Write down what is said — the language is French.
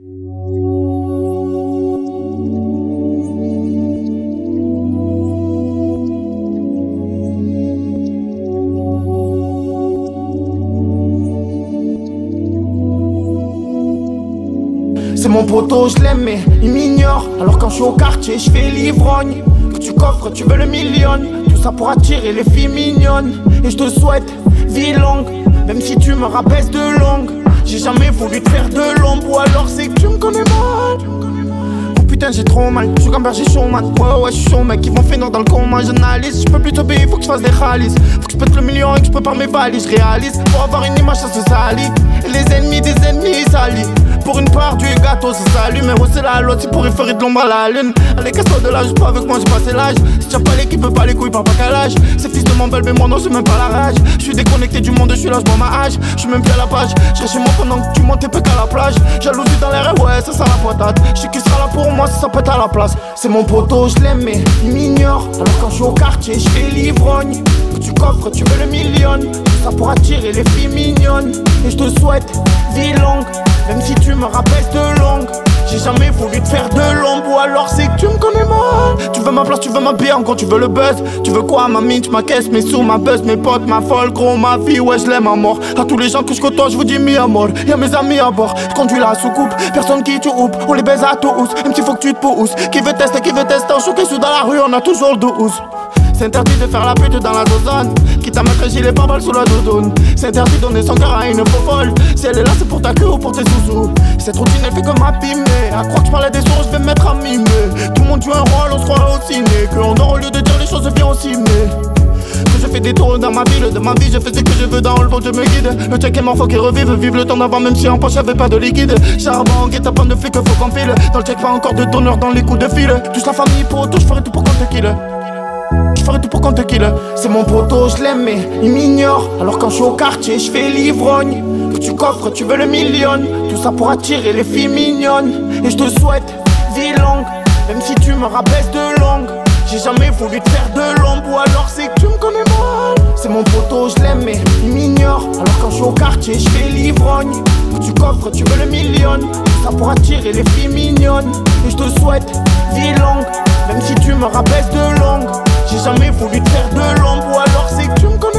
C'est mon poteau, je l'aime mais il m'ignore. Alors quand je suis au quartier, je fais l'ivrogne. Que tu coffres, tu veux le million. Tout ça pour attirer les filles mignonnes. Et je te souhaite vie longue, même si tu me rabaisses de longue. J'ai jamais voulu te faire de l'ombre. Ou alors c'est que tu me connais mal. Oh putain j'ai trop mal, je suis comme Berger Showman. Ouais je suis chaud mec, ils vont finir dans le coma. J'analyse, je peux plus te payer, faut que je fasse des ralices. Faut que je pète le million et que je prépare mes valises. Je réalise, pour avoir une image ça se salit. Et les ennemis des ennemis s'allient. Pour une part du gâteau ça s'allume. Mais c'est la l'autre, c'est pour effeurer de l'ombre à la lune. Allez casse-toi de là, juste pas avec moi, j'ai passé l'âge. Si t'as pas l'équipe, pas les couilles, pas calage. Ces fils de m'embellent mais moi non c'est même pas la rage. Je suis déconnecté du monde, je suis là, je ma hache. Je suis même plus à la page, je chez moi pendant que tu montes tes pecs à la plage. Jalousie dans l'air, ouais ça sent la patate. Je sais qui sera là pour moi si ça pète à la place. C'est mon poteau, je l'aime mais il m'ignore. Alors quand je suis au quartier, je fais l'ivrogne. Que tu coffres, tu veux le million. Tout ça pour attirer les filles mignonnes. Et je te souhaite vie longue, même si tu me rabaisses de longue. J'ai jamais voulu te faire de l'ombre. Ou alors c'est que tu me connais mal. Tu veux ma place, tu veux ma bière, encore tu veux le buzz. Tu veux quoi, ma mine, ma caisse, mes sous, ma buzz, mes potes, ma folle, gros, ma vie, ouais je l'aime à mort. À tous les gens que je côtoie, je vous dis mi à mort. Y'a mes amis à bord, je conduis la soucoupe. Personne qui tu oupe, on les baise à tous. Même s'il faut que tu te pousses. Qui veut tester, on choqué sous dans la rue, on a toujours le 12. C'est interdit de faire la pute dans la zone. Quitte à mettre un gilet par balle sous la doudoune. C'est interdit de donner son cœur à une faux folle. Si elle est là c'est pour ta queue ou pour tes sous-sous. Cette routine elle fait comme abîmer. À croire que je parlais des sourds, je vais me mettre à mimer. Tout le monde joue un rôle, on se croit au ciné. Que on dort au lieu de dire les choses, viens au ciné. Que je fais des tours dans ma ville, de ma vie je fais ce que je veux dans le vent, je me guide. Le check est mort, faut qu'il revive, vive le temps d'avant même si en poche y'avait pas de liquide. Charbon, guet-apens de flics, faut qu'on pile. Dans le check pas encore de donneur dans les coups de fil. Touche la famille pour tout, je ferai tout pour qu'on te kill. Je ferai tout pour qu'on te kill. C'est mon poteau, je l'aime mais il m'ignore. Alors quand je suis au quartier, je fais l'ivrogne. Que tu coffres, tu veux le million. Tout ça pour attirer les filles mignonnes. Et je te souhaite vie longue, même si tu me rabaisses de longue. J'ai jamais voulu te faire de l'ombre. Ou alors c'est que tu me connais mal. C'est mon poteau, je l'aime mais il m'ignore. Alors quand je suis au quartier, je fais l'ivrogne. Que tu coffres, tu veux le million. Tout ça pour attirer les filles mignonnes. Et je te souhaite vie longue, même si tu me rabaisses de longue. J'ai jamais voulu te faire de l'ombre. Ou alors c'est que tu me connais.